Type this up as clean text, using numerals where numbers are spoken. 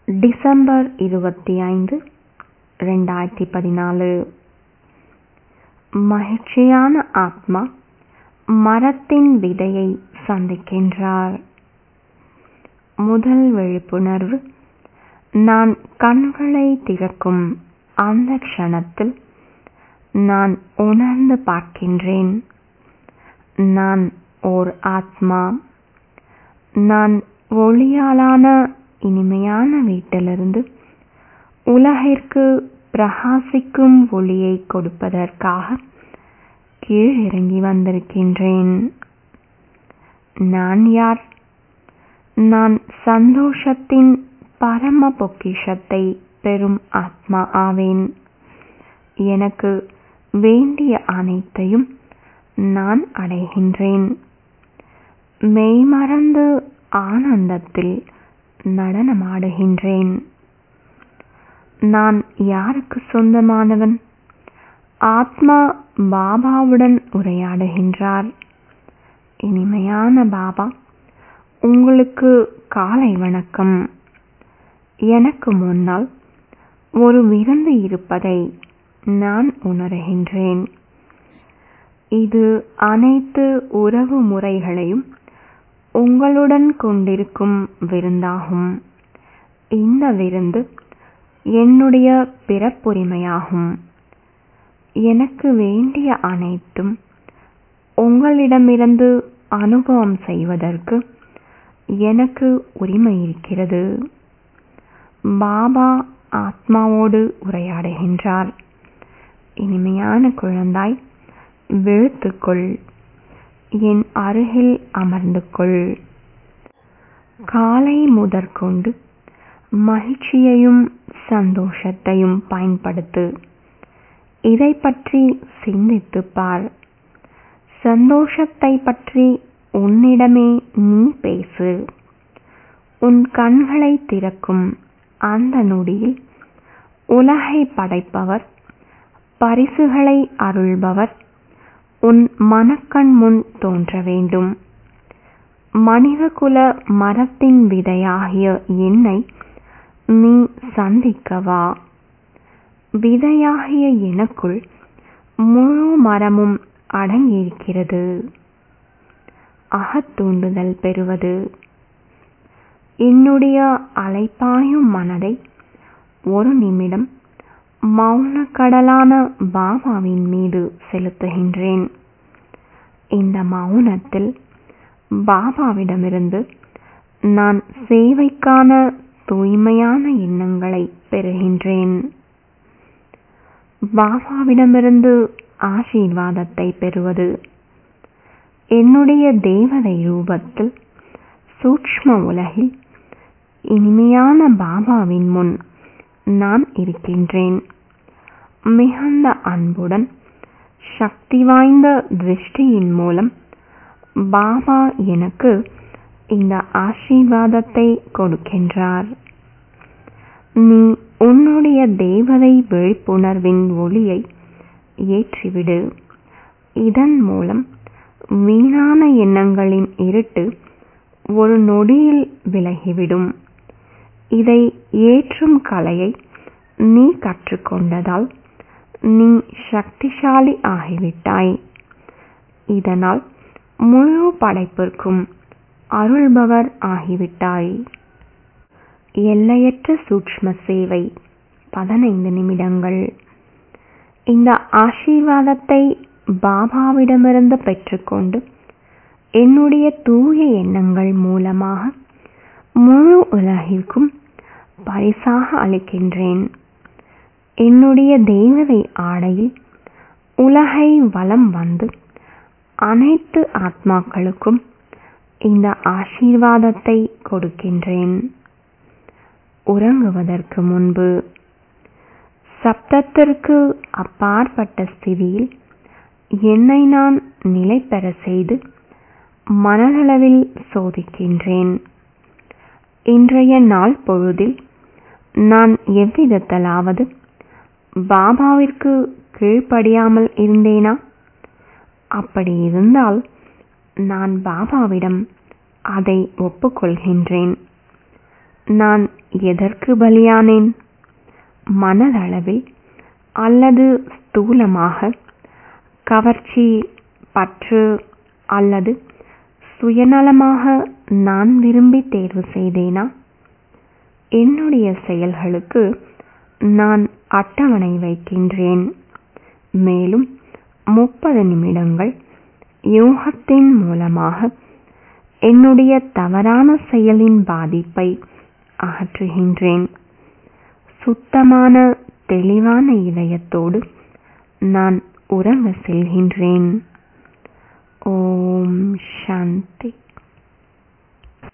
December 25, 2014. மகிழ்ச்சியான ஆத்மா மரத்தின் விதையை சந்திக்கின்றார். முதல் விழிப்புணர்வு. நான் கண்களை திறக்கும் அந்த க்ஷணத்தில் நான் உணர்ந்து பார்க்கின்றேன். நான் ஓர் ஆத்மா. நான் ஒளியாலான இனிமையான வீட்டிலிருந்து உலகிற்கு பிரகாசிக்கும் ஒளியை கொடுப்பதற்காக கீழிறங்கி வந்திருக்கின்றேன். நான் யார்? நான் சந்தோஷத்தின் பரம பொக்கிஷத்தை பெறும் ஆத்மா ஆவேன். எனக்கு வேண்டிய அனைத்தையும் நான் அடைகின்றேன். மெய்மறந்து ஆனந்தத்தில் நடனமாடுகின்றேன். நான் யாருக்கு சொந்தமானவன்? ஆத்மா பாபாவுடன் உரையாடுகின்றார். இனிமையான பாபா, உங்களுக்கு காலை வணக்கம். எனக்கு முன்னால் ஒரு விருந்து இருப்பதை நான் உணர்கின்றேன். இது அனைத்து உறவு முறைகளையும் உங்களுடன் கொண்டிருக்கும் விருந்தாகும். இந்த விருந்து என்னுடைய பிறப்புரிமையாகும். எனக்கு வேண்டிய அனைத்தும் உங்களிடமிருந்து அனுபவம் செய்வதற்கு எனக்கு உரிமை இருக்கிறது. பாபா ஆத்மாவோடு உரையாடுகின்றார். இனிமையான குழந்தாய், விழித்துக்கொள். என் அருகில் அமர்ந்து கொள். காலை முதற்கொண்டு மகிழ்ச்சியையும் சந்தோஷத்தையும் பயன்படுத்து. இதை பற்றி சிந்தித்து பார். சந்தோஷத்தை பற்றி உன்னிடமே நீ பேசு. உன் கண்களை திறக்கும் அந்த நொடியில் உலகை படைப்பவர், பரிசுகளை அருள்பவர் உன் மனக்கண் முன் தோன்ற வேண்டும். மனிதகுல மரத்தின் விதையாகிய என்னை நீ சந்திக்கவா? விதையாகிய எனக்குள் முழு மரமும் அடங்கியிருக்கிறது. அகத்தூண்டுதல் பெறுவது. என்னுடைய அலைப்பாயும் மனதை ஒரு நிமிடம் மௌன கடலான பாபாவின் மீது செலுத்துகின்றேன். இந்த மௌனத்தில் பாபாவிடமிருந்து நான் சேவைக்கான தூய்மையான எண்ணங்களை பெறுகின்றேன். பாபாவிடமிருந்து ஆசீர்வாதத்தை பெறுவது. என்னுடைய தேவதை ரூபத்தில் சூக்ஷ்ம உலகில் இனிமையான பாபாவின் முன் நான் இருக்கின்றேன். மிகுந்த அன்புடன் சக்தி வாய்ந்த திருஷ்டியின் மூலம் பாபா எனக்கு இந்த ஆசீர்வாதத்தை கொடுக்கின்றார். நீ உன்னுடைய தேவதை விழிப்புணர்வின் ஒளியை ஏற்றிவிடு. இதன் மூலம் வீணான எண்ணங்களின் இருட்டு ஒரு நொடியில் விலகிவிடும். இதை ஏற்றும் கலையை நீ கற்றுக்கொண்டதால் நீ சக்திசாலி ஆகிவிட்டாய். இதனால் முழு படைப்பிற்கும் அருள்பவர் ஆகிவிட்டாய். எல்லையற்ற சூக்ஷ்ம சேவை 15 நிமிடங்கள். இந்த ஆசீர்வாதத்தை பாபாவிடமிருந்து பெற்றுக்கொண்டு என்னுடைய தூய எண்ணங்கள் மூலமாக முழு உலகிற்கும் பரிசாக அளிக்கின்றேன். என்னுடைய தேவதை ஆடையில் உலகை வலம் வந்து அனைத்து ஆத்மாக்களுக்கும் இந்த ஆசீர்வாதத்தை கொடுக்கின்றேன். உறங்குவதற்கு முன்பு சப்தத்திற்கு அப்பாற்பட்ட ஸ்திதியில் என்னை நான் நிலை பெற செய்து மனதளவில் சோதிக்கின்றேன். இன்றைய நாள் பொழுதில் நான் எவ்விதத்திலாவது பாபாவிற்கு கீழ்ப்படியாமல் இருந்தேனா? அப்படி இருந்தால் நான் பாபாவிடம் அதை ஒப்புக்கொள்கின்றேன். நான் எதற்கு பலியானேன்? மனதளவில் அல்லது ஸ்தூலமாக கவர்ச்சி, பற்று அல்லது சுயநலமாக நான் விரும்பி தேர்வு செய்தேனா? என்னுடைய செயல்களுக்கு நான் அட்டவணை வைக்கின்றேன். மேலும் 30 நிமிடங்கள் யோகத்தின் மூலமாக என்னுடைய தவறான செயலின் பாதிப்பை அகற்றுகின்றேன். சுத்தமான தெளிவான இதயத்தோடு நான் உறங்க செல்கின்றேன். ஓம் சாந்தி.